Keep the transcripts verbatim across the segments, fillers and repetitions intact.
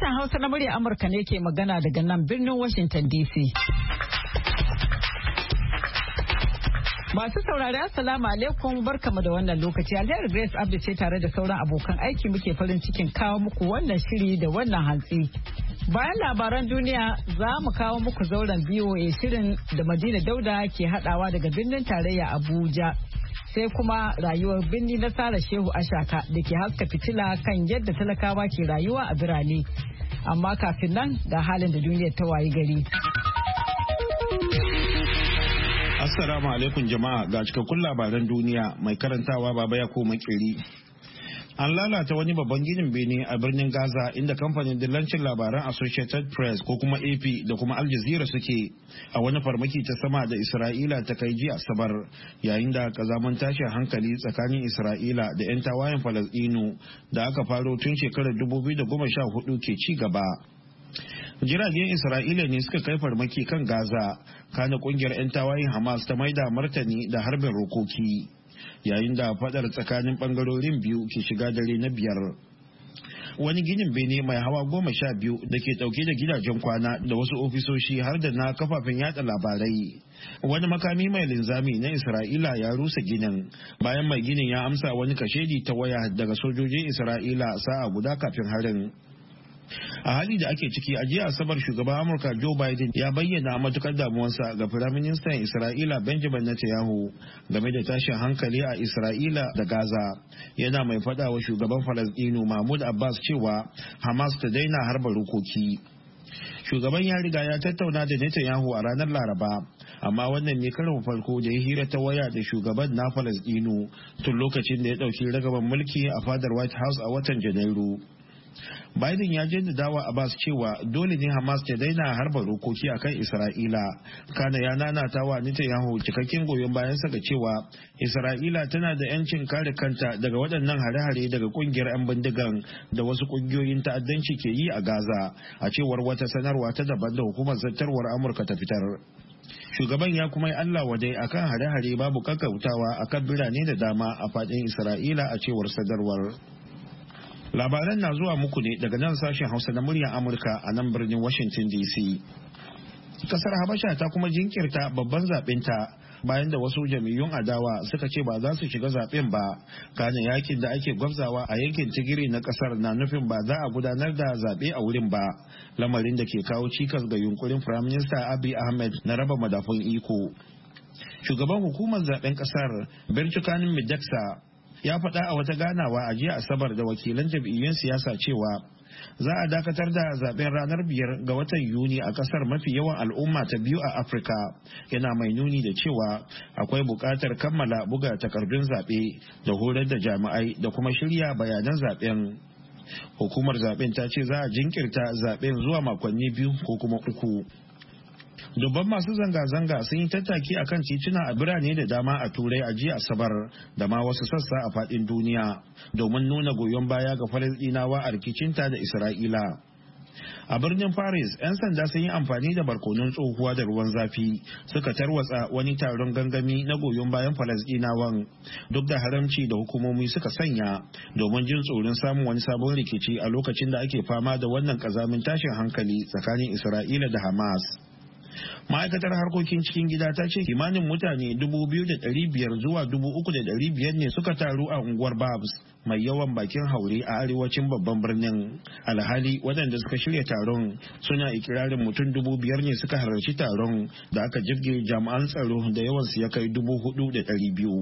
Sashen Hausa na murya Amurka ne ke magana daga nan birnin Washington D C. Masu saurari Assalamu alaikum barkamu da wannan lokaci. Alheri Grace Abdi ce tare da sauran abokan aiki muke farin cikin kawo muku wannan shiri da wannan hantsi. Bayan labaran duniya za mu kawo muku zauren B O A shirin da Madina Dauda ke hadawa daga birnin tarayya Abuja. Sai kuma rayuwar birni na Sara Shehu Ashaka da ke haska fitila kan yadda talakawa ke rayuwa a birane. Amma kafin nan ga halin da duniyar ta wayi gari. Assalamu alaikum jama'a, ga cikakkun labaran duniya mai karantawa baba ya koma kiri. An lalata wani babban ginin bene a birnin Gaza inda kamfanin dillancin labaran Associated Press ko kuma A P da kuma Al Jazeera suke a wani farmaki ta sama da Isra'ila ta kai jiya Asabar, yayin da kazaman tashin hankali tsakanin Isra'ila da 'yan tawayen Falasɗinu da aka faro tun shekarar dubu biyu da goma sha hudu ke ci gaba. Jiragen Isra'ila ne suka kai farmaki kan Gaza, kana kungiyar 'yan tawayen Hamas ta maida martani da harbin rokoki, yayin da fadar tsakanin bangarorin biyu ke shiga dare na biyar. Wani ginin bene mai hawa goma sha biyu da ke dauke da gidajen kwana da wasu ofisoshi har da na kafafen yada labarai. Wani makami mai linzami na Isra'ila ya rusa ginin bayan mai ginin ya amsa wani kashedi ta waya daga sojojin Isra'ila sa'a guda kafin harin. A hali da ake ciki a jiya Asabar shugaban Amurka Joe Biden ya bayyana matukar damuwarsa ga Firaministan Isra'ila Benjamin Netanyahu game da tashin hankali a Isra'ila da Gaza. Yana mai faɗa wa shugaban Falasɗinu Mahmud Abbas cewa Hamas ta daina harba rokoki. Shugaban ya riga ya tattauna da Netanyahu a ranar Laraba, amma wannan ne karin farko da ya hira ta waya da shugaban na Falasɗinu tun lokacin da ya ɗauki ragaban mulki a fadar White House a watan Janairu. Biden ya jaddada wa Abbas cewa dole ne Hamas ta daina harba rokoki akan Isra'ila. Kana ya nanata wa Netanyahu cikakken goyon bayansa ga cewa Isra'ila tana da 'yancin kare kanta daga waɗannan hare-hare daga kungiyar 'yan bindigan da wasu kungiyoyin ta'addanci ke yi a Gaza, a cewar wata sanarwa ta daban da hukumar zartarwar Amurka ta fitar. Shugaban ya kuma yi Allah wadai akan hare-hare babu kakkautawa akan birane da dama a faɗin Isra'ila, a cewar sadarwar. Labaran na zuwa muku ne daga nan sashen Hausa na muryar Amurka a nan birnin Washington D C. Kasar Habasha ta kuma jinkirta babban zaɓenta bayan da wasu jam'iyyun adawa suka ce ba za su shiga zaɓen ba. Kana yakin da ake gwabzawa a yankin Tigiri na kasar na nufin ba za a gudanar da zaɓe a wurin ba, lamarin da ke kawo cikas ga yunkurin Prime Minister Abiy Ahmed na raba madafun iko. Shugaban hukumar zaɓen kasar Bertukanin Mideksa ya faɗa a wata ganawa a jiya Asabar da wakilan jam'iyyun siyasa cewa za a dakatar da zaben ranar biyar ga watan Yuni a kasar mafi yawan al'umma ta biyu a Afirka. Yana mai nuni da cewa akwai buƙatar kammala buga takardun zaɓe da horar da jami'ai da kuma shirya bayanan zaben. Hukumar zaben ta ce za a jinkirta zaben zuwa makonni biyu ko kuma uku. Dubban masu zanga-zanga sun yi tattaki a kan tituna a birane da dama a Turai a jiya Asabar da ma wasu sassa a faɗin duniya domin nuna goyon baya ga Falasɗinawa a rikicinta da Isra'ila. A birnin Paris, 'yan sanda sun yi amfani da barkonon tsohuwa da ruwan zafi suka tarwatsa wani taron gangami na goyon bayan Falasɗinawan duk da haramci da hukumomi suka sanya domin jin tsoron samun wani sabon rikici a lokacin da ake fama da wannan ƙazamin tashin hankali tsakanin Isra'ila da Hamas. Ma'aikatar harkokin cikin gida ta ce kimanin mutane dubu biyu da ɗari biyar zuwa dubu uku da ɗari biyar ne suka taru a unguwar Babs mai yawan bakin haure a arewacin babban birnin. Alhali waɗanda suka shirya taron suna ikirarin mutum dubu biyar ne suka halarci taron da aka jirge jami'an tsaro da yawansu ya kai dubu hudu da ɗari biyu.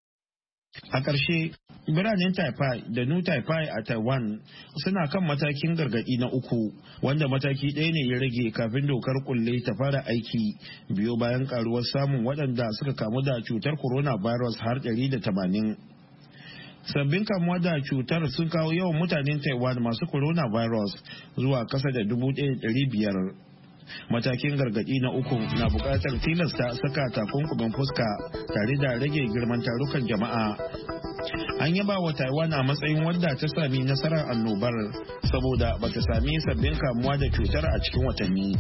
A ƙarshe, biranen Taipei da New Taipei a Taiwan suna kan matakin gargaɗi na uku, wanda mataki ɗaya ne ya rage kafin dokar kulle ta fara aiki biyo bayan karuwar samun waɗanda suka kamu da cutar coronavirus har ɗari da tamanin. Sabbin kamuwa da cutar sun kawo yawan mutanen Taiwan masu coronavirus zuwa kasa da dubu ɗaya da ɗari biyar. Matakin gargaɗi na uku na buƙatar tilasta saka takunkumin fuska tare da rage girman tarukan jama'a. An yaba wa Taiwan a matsayin wadda ta sami nasarar annobar saboda bata sami sabbin kamuwa da cutar a cikin watanni.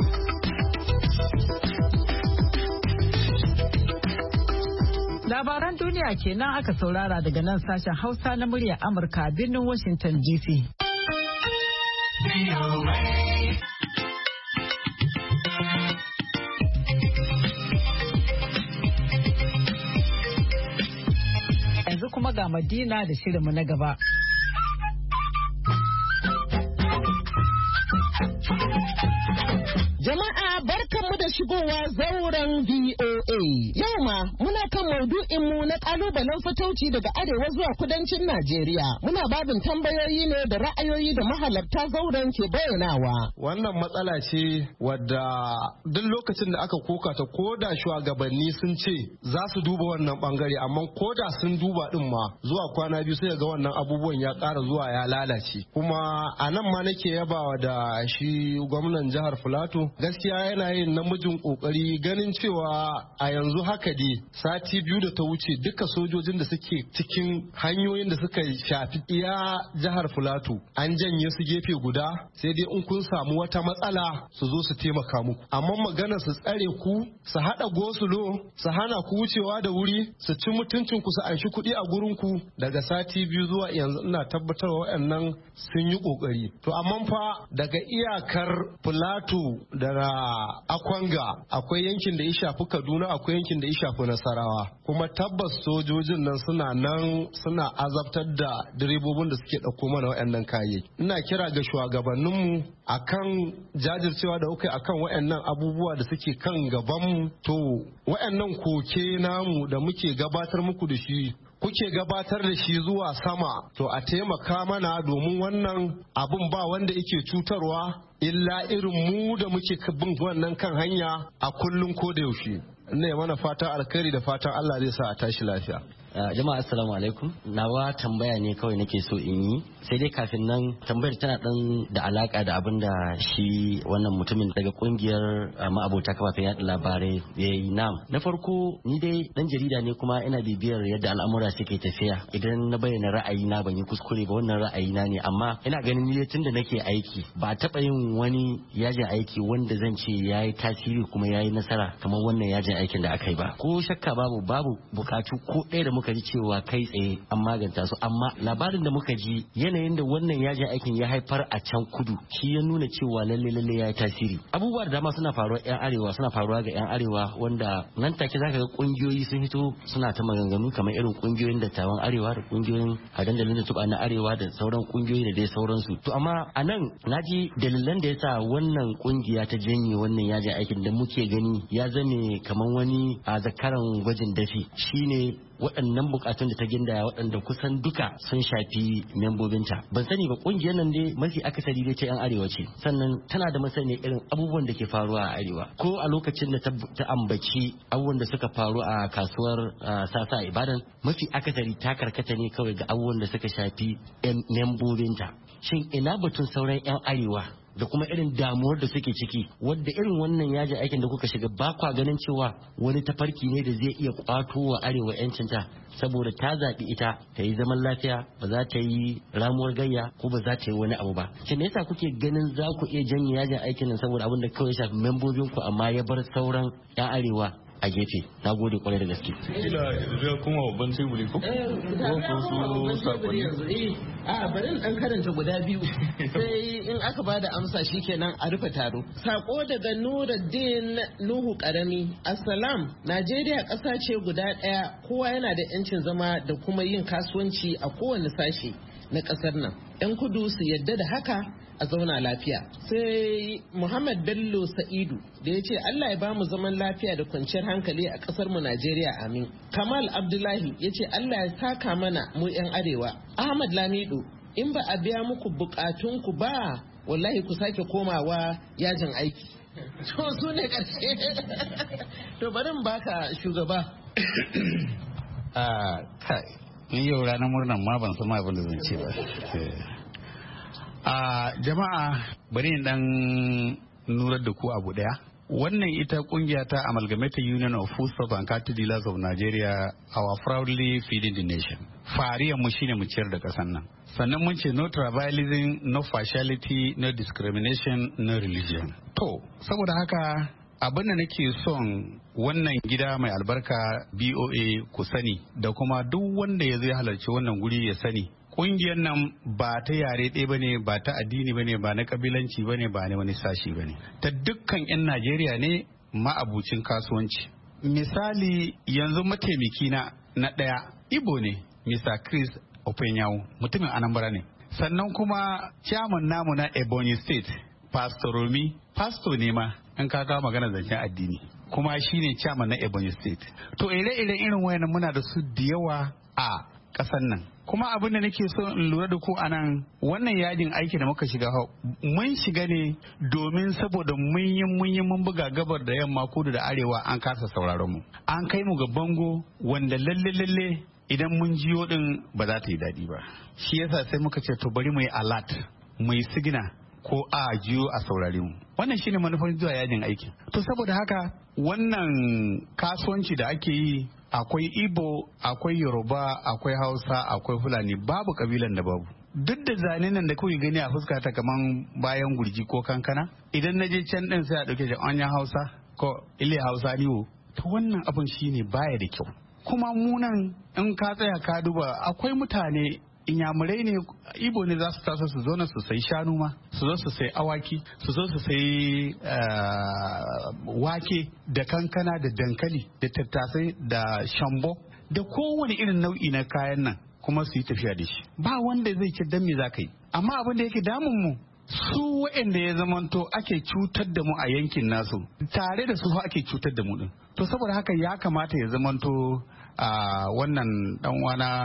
Labaran duniya kenan aka saurara daga nan sashen Hausa na muryar Amurka a birnin Washington D C. Yanzu kuma ga Madina da shirinmu na gaba. Jama'a barkanmu da shigowa zauren V O A. Yau ma muna kan maudu'inmu na kalubalen fatauci daga arewa zuwa kudancin Najeriya. Muna babin tambayoyi ne da ra'ayoyi da mahalarta zauren ke bayyanawa. Wannan matsala ce wadda duk lokacin da aka koka ta koda shugabanni sun ce za su duba wannan bangare, amma koda sun duba din ma zuwa kwana biyu sai ga wannan abubuwan ya ƙara zuwa ya lalace. Kuma a nan ma nake yabawa da shi gwamnan jihar Filato, gaskiya yana yin namijin kokari ganin cewa a yanzu haka dai sati biyu da ta wuce duka sojojin da suke cikin hanyoyin da suka shafi iya jihar Filato an janye su gefe guda, sai dai in kun samu wata matsala su zo su taimaka muku. Amma magana su tsare ku, su hada gosulo, su hana ku wucewa da wuri, su ci mutuncin ku, su anshi kuɗi a gurin ku, daga sati biyu zuwa yanzu ina tabbatar waɗannan sun yi kokari. To amma fa daga iyakar Filato da Akwanga akwai yankin da ya shafi Kaduna, akwai yankin da ya shafi Nasarawa, kuma tabbas sojojin nan suna nan suna azabtar da direbobin da suke ɗauko mana waɗannan kayayyaki. Ina kira ga shugabanninmu akan jajircewa da kuka akan waɗannan abubuwa da suke kan gabanmu. To waɗannan koke namu da muke gabatar muku da shi, kuke gabatar da shi zuwa sama, to a taimaka mana domin wannan abun ba wanda yake cutarwa illa irin mu da muke bin wannan kan hanya a kullum ko da yaushe. Ne mana fatan alkhairi da fatan Allah zai sa a tashi lafiya. Uh, jama'a assalamu alaikum. Nawa tambaya ne kawai nake so in yi, sai dai kafin nan tambayar tana dan da alaka da abin da shi wannan mutumin daga kungiyar uh, ma'abota kafafen yaɗa labarai ya yi. Nam na farko ni dai dan jarida ne kuma ina bibiyar yadda al'amura suke tafiya. Idan na bayyana ra'ayi na ban yi kuskure ba, wannan ra'ayi na ne, amma ina ganin ni tun da nake aiki ba taɓa yin wani yajin aiki wanda zan ce ya yi tasiri kuma ya yi nasara kamar wannan yajin aikin da aka yi ba. Ko shakka babu babu bukatu ko ɗaya da muka ji cewa kai tsaye an maganta su, amma labarin da muka ji yanayin da wannan yajin aikin ya haifar a can kudu shi ya nuna cewa lalle lalle ya yi tasiri. Abubuwa da dama suna faruwa yan arewa suna faruwa ga yan arewa wanda nan take zaka ga kungiyoyi sun hito suna ta maganganu kamar irin kungiyoyin dattawan arewa da kungiyoyin a dandalin da tuba na arewa da sauran kungiyoyi da dai sauransu. To amma a nan naji dalilan da yasa wannan kungiya ta janye wannan yajin aikin da muke gani ya zame kamar wani a zakaran gwajin dafi shine waɗannan bukatun da ta gindaya waɗanda kusan duka sun shafi membobinta. Ban sani ba kungiyar nan dai mafi akasari dai ta yan arewa ce, sannan tana da masani irin abubuwan da ke faruwa a arewa. Ko a lokacin da ta ambaci abubuwan da suka faru a kasuwar sasa Ibadan, mafi akasari ta karkata ne kawai ga abubuwan da suka shafi membobinta. Shin ina batun sauran yan arewa da kuma irin damuwar da suke ciki, wadda irin wannan yajin aikin da kuka shiga ba kwa ganin cewa wani tafarki ne da zai iya kwato wa arewa yancinta saboda ta zaɓi ita ta yi zaman lafiya, ba za ta yi ramuwar gayya ko ba za ta yi wani abu ba. Shin yasa kuke ganin za ku iya janye yajin aikin nan saboda abin da kawai shafi membobinku amma ya bar sauran 'yan arewa a gefe? Na gode kwarai da gaske. Kila zai kuma babban teburi ko? Ko su sakonni? A bari in dan karanta guda biyu sai in aka ba da amsa shikenan a rufe taro. Sako daga Nuruddin Nuhu Karami. Assalam, Najeriya ƙasa ce guda ɗaya, kowa yana da 'yancin zama da kuma yin kasuwanci a kowane sashe na ƙasar nan. 'Yan kudu su yadda da haka a zauna lafiya. Sai Muhammad Bello Sa'idu da ya ce Allah ya ba mu zaman lafiya da kwanciyar hankali a ƙasar mu Najeriya, amin. Kamal Abdullahi ya ce Allah ya saka mana mu 'yan arewa. Ahmad Lamido, in ba a biya muku bukatunku ba wallahi ku sake komawa yajin aiki. To su ne ƙarshe. To bari in baka shugaba. Ah, kai. Ni yau ranar murnan ma ban san abin da zan ce ba. A jama'a bari in dan nurar da ku abu daya. Wannan ita kungiya ta Amalgamated Union of Foodstuffs and Cattle Dealers of Nigeria, our proudly feeding the nation. Fariyar mu shine mu ciyar da kasan nan. Sannan mun ce no tribalism, no partiality, no discrimination, no religion. To, saboda haka abin da nake son wannan gida mai albarka B O A ku sani, da kuma duk wanda ya zai halarci wannan guri ya sani, kungiyar nan ba ta yare ɗaya bane, ba ta addini bane, ba na kabilanci bane, ba na wani sashi bane, ta dukkan 'yan Najeriya ne ma'abucin kasuwanci. Misali yanzu mataimaki na na ɗaya Ibo ne, Mister Chris Openyawu, mutumin Anambra ne. Sannan kuma chairman namu na Ebonyi State, Pastor Romi, pastor ne ma in ka kawo magana zancen addini, kuma shine chairman na Ebonyi State. To ire-iren irin wayannan muna da su da yawa a ƙasar nan. Kuma abin da nake so in lura da ku anan, wannan yajin aiki da muka shiga mun shiga ne domin saboda mun yi mun yi mun buga gabar da yamma, kudu da arewa an kasa sauraron mu. An kai mu ga bango wanda lalle lalle idan mun jiyo din ba za ta yi daɗi ba. Shi yasa sai muka ce to bari mu yi alert, mu yi sigina ko a jiyo a saurare mu. Wannan shine manufar zuwa yajin aiki. To saboda haka wannan kasuwanci da ake yi, akwai Igbo, akwai Yoruba, akwai Hausa, akwai Fulani, babu kabilan da babu. Duk da zane nan da kuke gani a fuska ta kaman bayan gurji ko kankana, idan na je can din sai a dauke shi anya Hausa ko ile Hausa niwo. To wannan abin shine baya da kyau. Kuma munan in ka tsaya ka duba, akwai mutane inyamurai ne, Ibo ne za su taso su zo na su sai shanu ma, su zo su sai awaki, su zo su sai wake da kankana da dankali da tattasai da shambo da kowane irin nau'i na kayan nan, kuma su yi tafiya da shi. Ba wanda zai ce dan me za ka yi. Amma abin da yake damun mu, su waɗanda ya zamanto ake cutar da mu a yankin nasu, tare da su ake cutar da mu din. To saboda haka ya kamata ya zamanto a wannan dan wana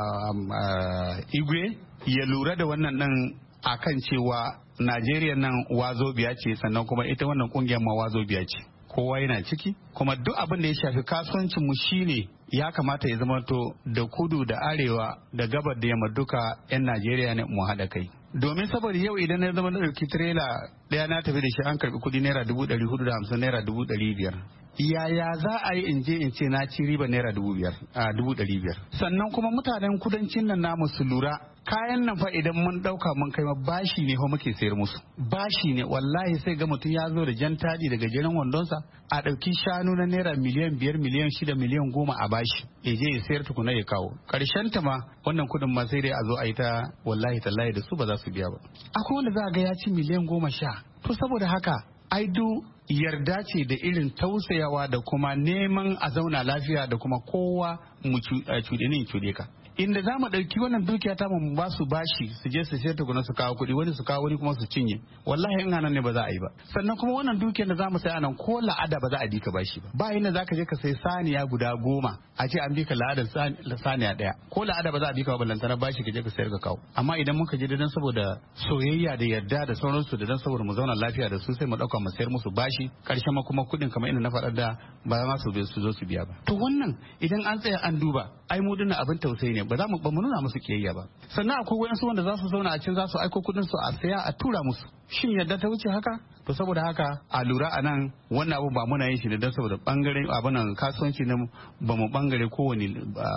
Igwe ya lura da wannan nan akan cewa Najeriya nan wazo biya ce, sannan kuma ita wannan kungiyar ma wazo biya ce. Kowa yana ciki, kuma duk abin da ya shafi kasuwancin mu shine ya kamata ya zamanto da kudu da arewa da gabar da yamma duka 'yan Najeriya ne mu haɗa kai. Domin saboda yau idan na zama na ɗauki tirela ɗaya na tafi da shi an karɓi kuɗi naira dubu ɗari hudu da hamsin, naira dubu ɗari biyar. Yaya za a yi in je in ce na ci riba naira dubu biyar a dubu ɗari biyar? Sannan kuma mutanen kudancin nan namu su lura, kayan nan fa idan mun ɗauka mun kai ma bashi ne ko muke sayar musu. Bashi ne, wallahi sai ga mutum ya zo da jan tadi daga jeren wandonsa a ɗauki shanu na naira miliyan biyar, miliyan shida, miliyan goma a bashi, ya je ya sayar tukuna ya kawo. Karshen ta ma wannan kudin ma sai dai a zo a yi ta wallahi tallahi da su ba za su biya ba. Akwai wanda za a ga ya ci miliyan goma sha. To saboda haka ai du yarda ce da irin tausayawa da kuma neman a zauna lafiya da kuma kowa mu cuɗe ne cuɗe ka. Inda za mu ɗauki wannan dukiya ta mu ba su bashi su je su sayar tukuna su kawo kuɗi, wani su kawo wani kuma su cinye. Wallahi in anan ne ba za a yi ba. Sannan kuma wannan dukiyar da za mu sai anan ko la'ada ba za a bi ka bashi ba. Ba inda za ka je ka sai saniya guda goma a ce an bi ka la'adar saniya ɗaya. Ko la'ada ba za a bi ka ba, ballantana bashi ka je ka sayar ka kawo. Amma idan muka je dan saboda soyayya da yarda da sauransu da dan saboda mu zauna lafiya da su, sai mu ɗauka mu sayar musu bashi, ƙarshen ma kuma kuɗin kamar inda na faɗar da ba ma su zo su biya ba. To wannan idan an tsaya an duba, ai mu dinnan abin tausayi ne, ba za mu ba mu nuna musu kiyayya ba. Sannan akwai wayansu wanda za su zauna a can za su aiko kudin su a saya a tura musu. Shin yadda ta wuce haka? To saboda haka a lura a nan wannan abu ba muna yin shi ne don saboda bangaren abunan kasuwanci na ba mu bangare kowane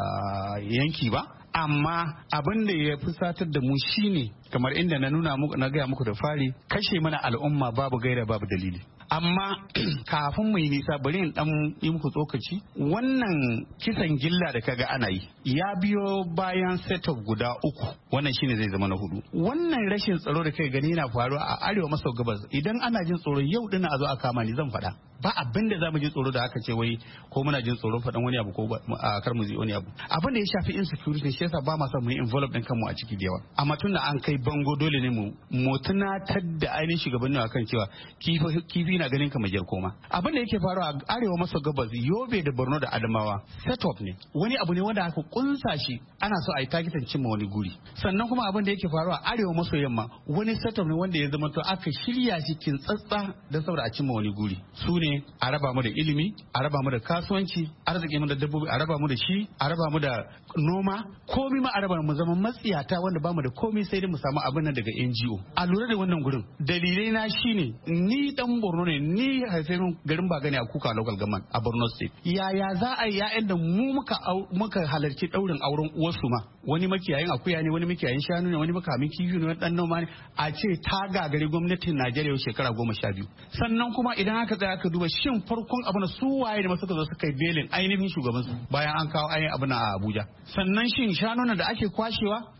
yanki ba. Amma abin da ya fusatar da mu shine kamar inda na nuna muku na gaya muku da fari, kashe mana al'umma babu gaira babu dalili. Amma kafin mu yi nisa bari in dan yi muku tsokaci, wannan kisan gilla da kaga ana yi ya biyo bayan setup guda uku, wannan shine zai zama na hudu. Wannan rashin tsaro da kai gani yana faruwa a arewa maso gabas, idan ana jin tsoro yau din a zo a kama ni zan faɗa. Ba abin da zamu ji tsoro da aka ce wai ko muna jin tsoro faɗan wani abu ko a kar mu ji wani abu. Abin da ya shafi insecurity shi yasa ba ma son mu yi involve din kanmu a ciki da yawa. Amma tun da an kai bango dole ne mu mu tunatar da ainihin shugabanni akan cewa kifi kifi na ganin kamar jar koma. Abin da yake faruwa a arewa maso gabas, Yobe da Borno da Adamawa set up ne. Wani abu ne wanda aka kunsa shi ana so a yi targetin cimma wani guri. Sannan kuma abin da yake faruwa a arewa maso yamma wani set up ne wanda ya zama to aka shirya shi kin tsatsa don saboda a cimma wani guri. Su ne a raba mu da ilimi, a raba mu da kasuwanci, arziki mu da dabbobi, a raba mu da shi, a raba mu da noma, komi ma a raba mu zama matsiyata wanda bamu da komi sai dai mu samu abin nan daga N G O. A lura da wannan gurin, dalilai na shine ni dan Borno ne, ni haifen garin Bagani a Kuka local government a Borno state. Yaya za a yi ya'yan da mu muka muka halarci daurin auren uwarsu ma, wani makiyayin akuya ne, wani makiyayin shanu ne, wani makamin kifi ne, wani dan noma ne, a ce ta gagari gwamnatin Najeriya shekara goma sha biyu. Sannan kuma idan aka tsaya aka duba shin farkon abin su waye da suka zo suka yi belin ainihin shugaban su bayan an kawo ainihin abin a Abuja. Sannan shin shanuna da ake kwashewa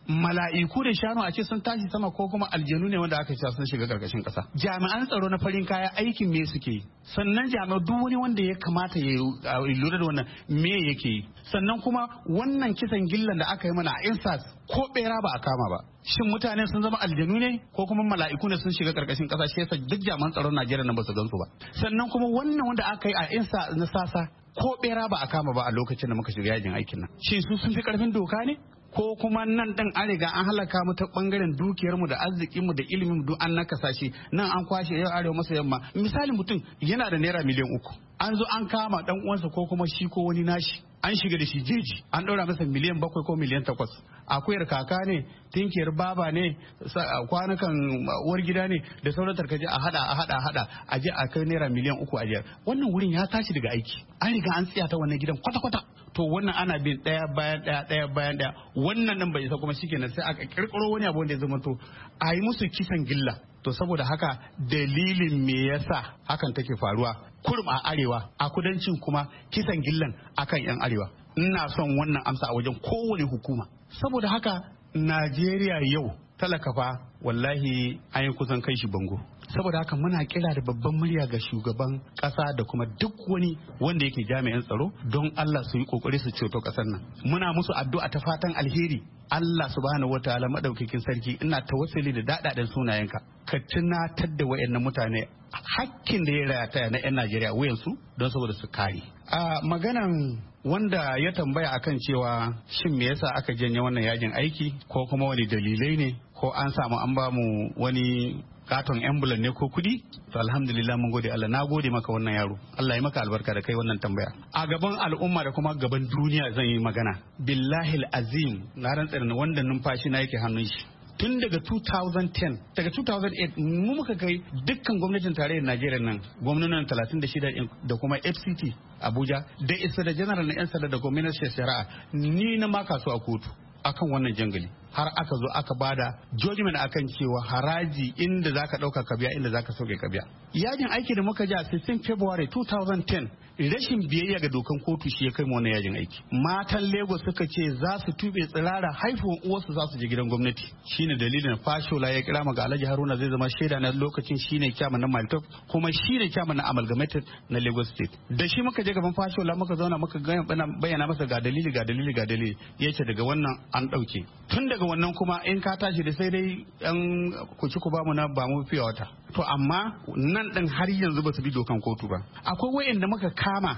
mala'iku da shanu a ce sun tashi sama ko kuma aljanu ne wanda aka ce sun shiga karkashin kasa. Jami'an tsaro na farin kaya aikin me suke yi, sannan jami'an duk wani wanda ya kamata ya lura da wannan me yake yi, sannan kuma wannan kisan gillan da aka yi mana a insas ko bera ba a kama ba. Shin mutane sun zama aljanu ne ko kuma mala'iku ne sun shiga karkashin kasa shi yasa duk jami'an tsaron Najeriya nan ba su gansu ba. Sannan kuma wannan wanda aka yi a insa na sasa ko bera ba a kama ba a lokacin da muka shiga yajin aikin nan. Shin su sun fi karfin doka ne? Ko kuma nan din an riga an halaka mu ta bangaren dukiyar mu da arzikin mu da ilimin mu duk an nakasa shi, nan an kwashe yau arewa masa yamma. Misali mutum yana da naira miliyan uku an zo an kama dan uwansa ko kuma shi ko wani nashi an shiga da shi jeji an ɗaura masa miliyan bakwai ko miliyan takwas. Akuyar kaka ne, tinkiyar baba ne, kwanukan uwar gida ne da sauran tarkace a hada a hada a hada a je a kai naira miliyan uku a jiyar. Wannan wurin ya tashi daga aiki, an riga an tsaya ta wannan gidan kwata-kwata. To wannan ana bin ɗaya bayan ɗaya ɗaya bayan ɗaya, wannan nan bai isa kuma shikenan sai aka kirkiro wani abu wanda ya zama to a yi musu kisan gilla. To saboda haka dalilin me yasa hakan take faruwa kurum a arewa, a kudancin kuma kisan gillan akan yan arewa. Ina son wannan amsa a wajen kowane hukuma. Saboda haka Najeriya yau talaka fa wallahi an yi kusan kai shi bango. Saboda haka muna kira da babban murya ga shugaban kasa da kuma duk wani wanda yake jami'an tsaro don Allah su yi kokari su ceto kasar nan. Muna musu addu'a ta fatan alheri. Allah subhanahu wataala madaukakin sarki ina tawassuli da dadaden sunayenka ka tunatar da wayannan mutane hakkin da ya rataya na yan Najeriya wayansu don saboda su kare. A maganan wanda ya tambaya akan cewa shin me yasa aka janye wannan yajin aiki ko kuma wani dalilai ne ko an samu an ba mu wani katon ambulan ne ko kudi, to alhamdulillah mun gode Allah. Na gode maka wannan yaro, Allah ya maka albarka da kai wannan tambaya. A gaban al'umma da kuma gaban duniya zan yi magana, billahi azim na rantsar wanda numfashi na yake hannun shi. Tun daga two thousand ten, daga two thousand eight mu muka kai dukkan gwamnatin tarayyar Najeriya nan, gwamnatin talatin da shida da kuma F C T Abuja da isa da general na yan sanda da gwamnatin shari'a ni na maka su a kotu akan wannan jangali, har aka zo aka bada judgment akan cewa haraji inda zaka dauka ka biya inda zaka sauke ka biya. Yajin aiki da muka ji a sixteen February two thousand ten, rashin biyayya ga dokan kotu shi ya kai mu wannan yajin aiki. Matan Lagos suka ce za su tube tsirara haifuwan uwarsu za su je gidan gwamnati. Shine dalilin Fashola ya kira ga Alhaji Haruna zai zama shaida na lokacin shine chairman na Maltop kuma shine chairman na Amalgamated na Lagos State. Da shi muka je gaban Fashola muka zauna muka bayyana masa ga dalili ga dalili ga dalili, yace daga wannan an dauke. Tun daga wannan kuma in ka tashi da sai dai yan kuci ku bamu na ba mu fiye wata. To amma nan din har yanzu ba su bi dokan kotu ba. Akwai wayanda muka kama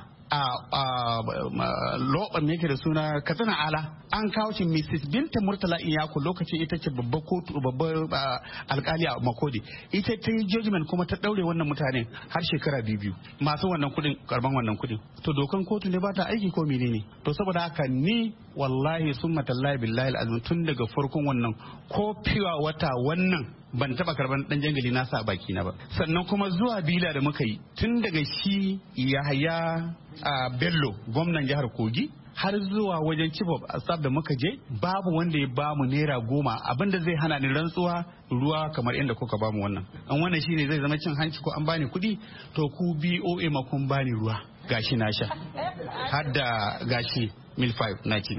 a loban yake da suna Katsina Ala, an kawo shi Missus Binta Murtala Iyaku lokacin ita ce babbar kotu babbar alkali a Makodi. Ita ta yi judgment kuma ta daure wannan mutane har shekara biyu biyu masu wannan kudin karban wannan kudin. To dokan kotu ne ba ta aiki ko menene? To saboda haka ni wallahi summa tallahi billahi alazim tun daga farkon wannan ko fiwa wata wannan ban taba karban dan jangali na sa baki na ba. Sannan kuma zuwa bila da muka yi tun daga shi Yahaya a Bello gwamnan jihar Kogi har zuwa wajen chief of staff da muka je babu wanda ya bamu naira goma, abinda zai hana ni rantsuwa ruwa kamar inda kuka bamu wannan. An wannan shine zai zama cin hanci ko an bani kuɗi, to ku B O A ma kun bani ruwa gashi na sha har da gashi mil five na ci.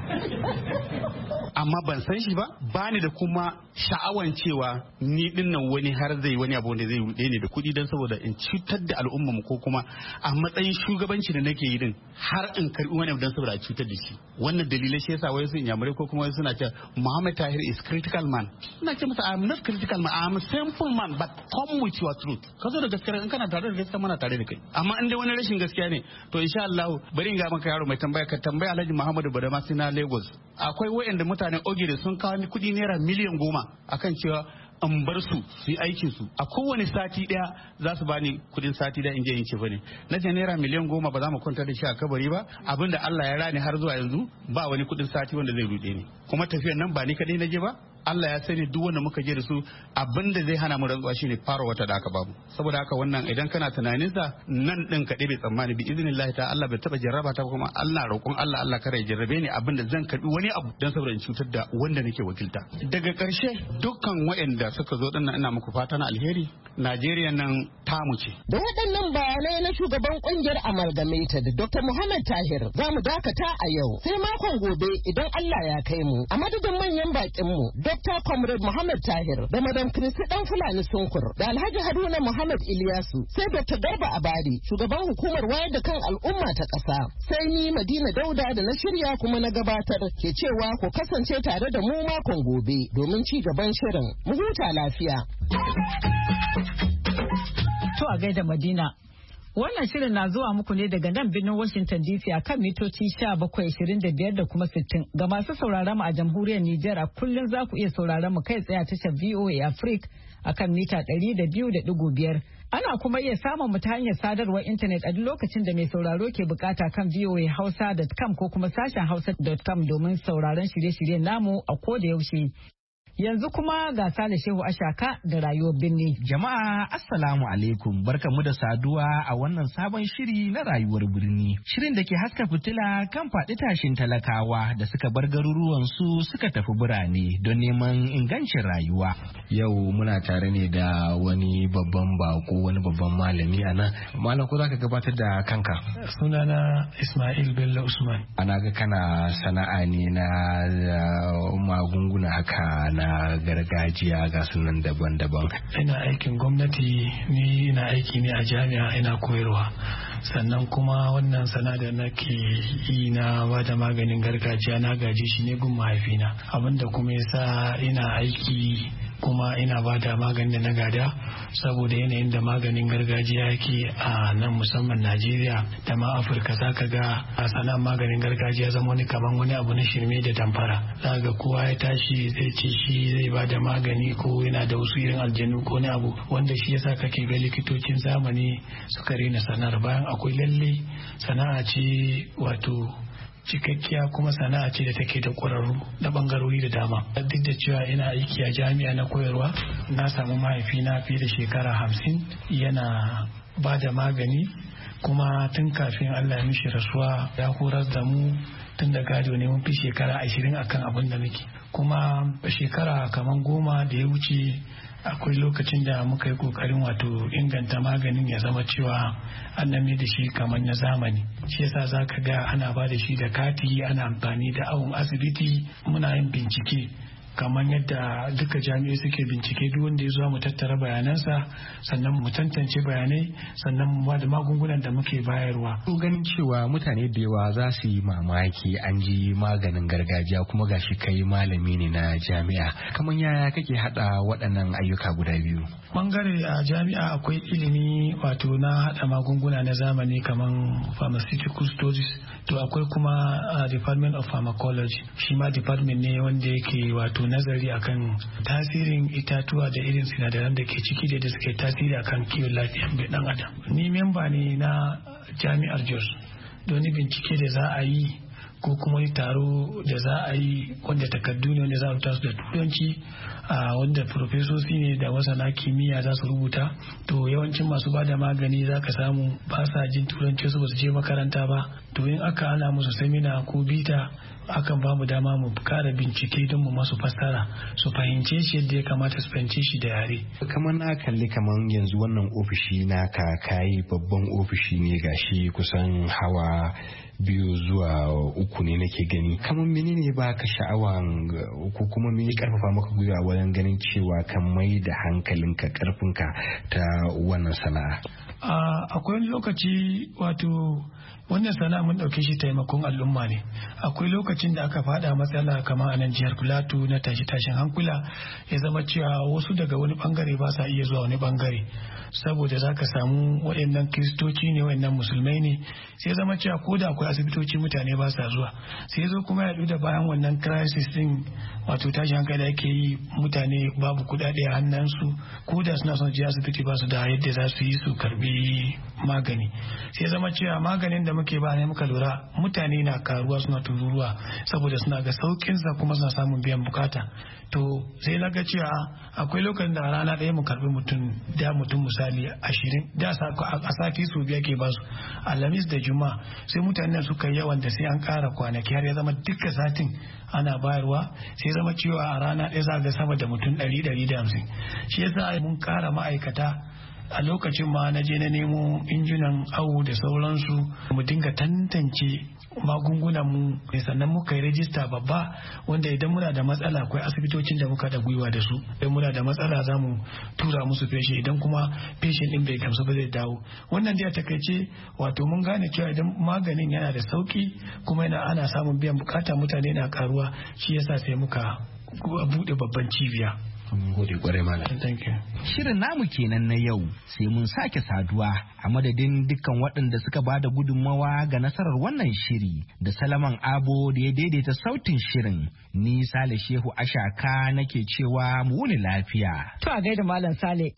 Amma ban san shi ba, bani da kuma sha'awan cewa ni dinnan wani har zai wani abu wanda zai rude ni da kuɗi don saboda in cutar da al'umma mu ko kuma a matsayin shugabanci da nake yi din har in karbi wani abu don saboda a cutar da shi. Wannan dalilai shi yasa wai sun yamurai ko kuma suna cewa Muhammad Tahir is critical man. Ina ce masa I'm not critical man, I'm a simple man but come with your truth. Ka zo da gaskiya, in kana tare da gaskiya muna tare da kai. Amma in dai wani rashin gaskiya ne to insha Allah bari in ga maka yaro mai tambaya ka tambaya Alhaji Muhammadu Badamasi na Lagos. Akwai wayanda mutanen Ogire sun kawo ni kudi naira miliyan goma akan cewa an bar su su yi aikin su a kowane sati daya za su bani kudin sati daya in je in ce bane na ce naira miliyan goma ba za mu kwanta da shi a kabari ba, abinda Allah ya rani har zuwa yanzu ba wani kudin sati wanda zai rude ni. Kuma tafiyar nan ba ni kadai na je ba, Allah ya sani duk wanda muka je da su abinda zai hana mu rantsuwa shine fara wata da aka babu. Saboda haka wannan idan kana tunanin sa nan din ka bai tsammani bi iznillahi ta Allah bai taba jarraba ta kuma Allah roƙon Allah Allah kare ya jarrabe ni abinda zan karbi wani abu dan saboda in cutar da wanda nake wakilta. Daga karshe dukkan waɗanda suka zo dinnan ina muku fata na alheri. Najeriya nan tamu ce. Da waɗannan bayanai na shugaban kungiyar Amalgamated Doctor Muhammad Tahir za mu dakata a yau sai makon gobe idan Allah ya kai mu. A madadin manyan bakin mu Dokta Comrade Muhammad Tahir da Madam Kristi Dan Fulani Sunkur da Alhaji Haruna Muhammad Iliyasu sai Dokta Garba Abari shugaban hukumar wayar da kan al'umma ta ƙasa. Sai ni Madina Dauda da na shirya kuma na gabatar ke cewa ku kasance tare da mu makon gobe domin ci gaban shirin. Mu huta lafiya. To a gaida Madina. Wannan shirin na zuwa muku ne daga nan birnin Washington D C a kan mitoci sha bakwai ashirin da biyar da kuma sittin. Ga masu sauraron mu a jamhuriyar Nijar a kullum za ku iya sauraron mu kai tsaye a tashar V O A Africa a kan mita ɗari da biyu da ɗigo biyar. Ana kuma iya samun mu ta hanyar sadarwar intanet a duk lokacin da mai sauraro ke bukata kan v o a hausa dot com ko kuma sashen hausa dot com domin sauraron shirye-shiryen namu a koda yaushe. Yanzu kuma ga Sale Shehu Ashaka da rayuwar birni. Jama'a Assalamu alaikum, barkamu da saduwa a wannan sabon shiri na rayuwar birni. Shirin da ke haska fitila kan faɗi tashin talakawa da suka bar garuruwan su suka tafi birane don neman ingancin rayuwa. Yau muna tare ne da wani babban bako, wani babban malami a nan. Malam ko zaka gabatar da kanka? Sunana Ismail Bello Usman. Ana ga kana sana'a ne na magunguna haka na na gargajiya ga sunan daban-daban. Ina aikin gwamnati, ni ina aiki ne a jami'a, ina koyarwa. Sannan kuma wannan sana da nake yi na bada maganin gargajiya na gaji shi ne gun mahaifina. Abinda kuma yasa ina aiki kuma ina bada maganin da na gada saboda yanayin da maganin gargajiya yake a nan musamman Najeriya da ma Afirka, zaka ga a sana'ar maganin gargajiya zama wani kaman wani abu na shirme da damfara. Zaka ga kowa ya tashi zai ce shi zai bada magani ko yana da wasu irin aljanu ko wani abu, wanda shi yasa kake ga likitocin zamani suka rena sana'ar, bayan akwai lalle sana'a ce wato cikakkiya kuma sana'a ce da take da ƙwararru na bangarori da dama. Duk da cewa ina aiki a jami'a na koyarwa, na samu mahaifina fiye da shekara hamsin yana ba da magani, kuma tun kafin Allah ya mishi rasuwa ya horar da mu tun da gado ne mun fi shekara ashirin akan abin da muke. Kuma shekara kamar goma da ya wuce akwai lokacin da muka yi kokarin wato inganta maganin ya zama cewa an name da shi kamar na zamani. Shi yasa za ka ga ana ba da shi da kati, ana amfani da awon asibiti, muna yin bincike kamar yadda duka jami'ai suke bincike. Duk wanda ya zo mu tattara bayanansa, sannan mu tantance bayanai, sannan mu ba da magungunan da muke bayarwa. Ko ganin cewa mutane da yawa za su yi mamaki an ji maganin gargajiya kuma gashi kai malami ne na jami'a, kamar yaya kake hada waɗannan ayyuka guda biyu? Bangare a jami'a akwai ilimi wato na hada magunguna na zamani kamar pharmaceutical studies, to akwai kuma uh, department of pharmacology, shi ma department ne wanda yake wato nazari akan tasirin itatuwa da irin sinadaran da ke ciki da suke tasiri akan kiwon lafiyar dan adam. Ni memba ne na jami'ar Jos, don bincike da za a yi ko kuma wani taro da za a yi wanda takardu ne wanda za a rubuta su da turanci, a wanda profesoci ne da masana kimiyya za su rubuta. To yawancin masu ba da magani za ka samu ba sa jin turanci, su ba su je makaranta ba. To in aka ana musu semina ko bita, akan ba mu dama mu kara bincike don mu masu fassara su fahimce shi yadda ya kamata su fahimce shi da yare. Kamar na kalli kamar yanzu wannan ofishi naka kayi babban ofishi ne, gashi kusan hawa biyu zuwa uku ne nake gani. Kamar menene ba ka sha'awan ko kuma me ya karfafa maka gwiwa wajen ganin cewa kan mai da hankalinka karfinka ta wannan sana'a? Akwai wani lokaci wato wannan sana'a mun ɗauke shi taimakon al'umma ne. Akwai lokacin da aka fada matsala kamar a nan jihar Plateau na tashi tashin hankula, ya zama cewa wasu daga wani bangare ba sa iya zuwa wani bangare saboda za ka samu waɗannan kiristoci ne, waɗannan musulmai ne, sai zama cewa ko da akwai asibitoci mutane ba sa zuwa. Sai zo kuma ya da bayan wannan crisis din wato tashin hankali ake yi, mutane babu kuɗaɗe a hannunsu, ko da suna son je asibiti ba su da yadda za su yi su karbi magani. Sai zama cewa maganin da muke ba ne muka lura mutane na karuwa, suna tururuwa saboda suna ga saukinsa kuma suna samun biyan bukata. To sai na ga cewa akwai lokacin da rana ɗaya mu karbi mutum da mutum misali ashirin, da a sati su biya ke basu alhamis da juma'a. Sai mutanen suka yi yawan da sai an ƙara kwanaki har ya zama duka satin ana bayarwa. Sai zama cewa a rana ɗaya za ga sama da mutum ɗari ɗari da hamsin. Shi yasa mun ƙara ma'aikata a lokacin ma na je na nemo injunan awo da sauransu mu dinga tantance magungunan mu sannan muka yi rajista babba wanda idan muna da matsala akwai asibitocin da muka da gwiwa da su idan muna da matsala za mu tura musu feshe idan kuma feshe din bai gamsu ba zai dawo wannan dai a takaice wato mun gane cewa idan maganin yana da sauki kuma yana ana samun biyan bukata mutane na karuwa shi yasa sai muka bude babban cibiya. Gode kwarai malam. Shirin namu kenan na yau sai mun sake saduwa a madadin dukkan waɗanda suka bada gudunmawa ga nasarar wannan shiri da Salaman Abo da ya daidaita sautin shirin. Ni Sale Shehu Ashaka nake cewa mu wuni lafiya. To a gaida Malam Sale.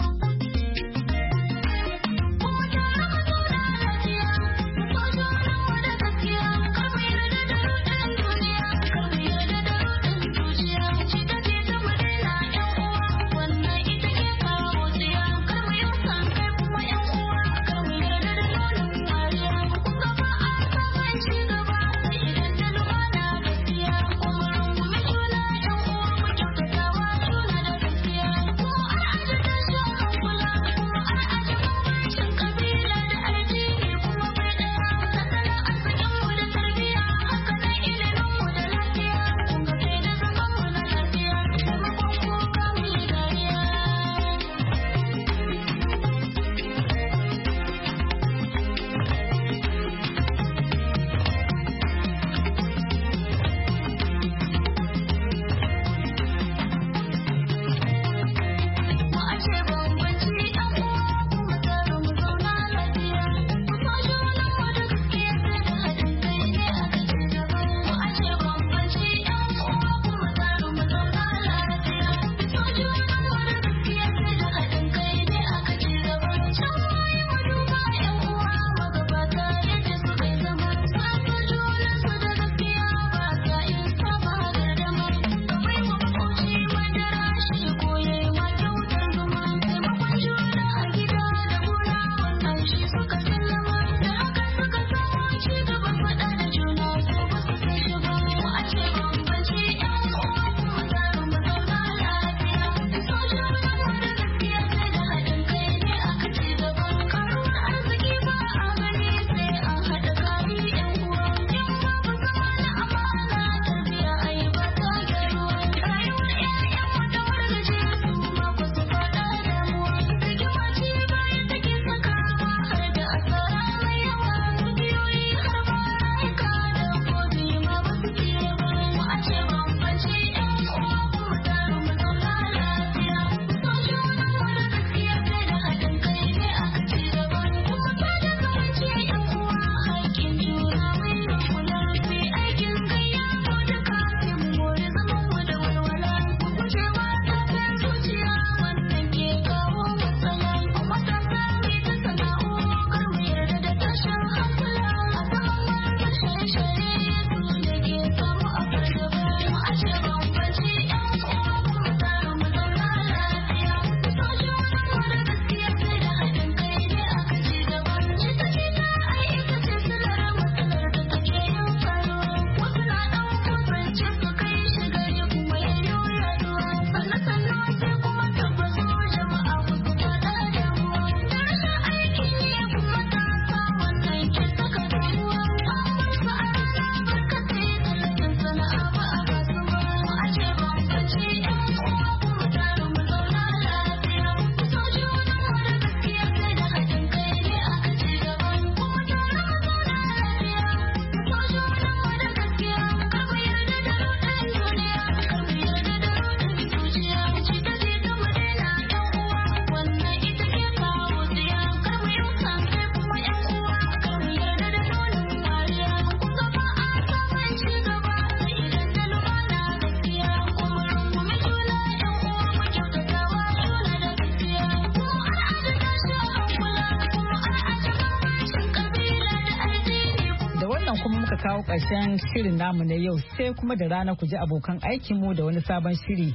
kawo ƙarshen shirin namu na yau sai kuma da rana ku ji abokan aikinmu da wani sabon shiri.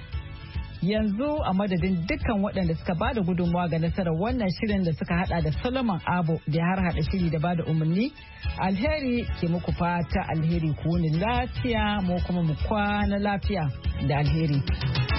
Yanzu a madadin dukkan waɗanda suka ba da gudunmawa ga nasarar wannan shirin da suka hada da Solomon Abo da har hada shiri da ba da umarni, alheri ke muku fata alheri ku wuni lafiya mu kuma mu kwana lafiya da alheri.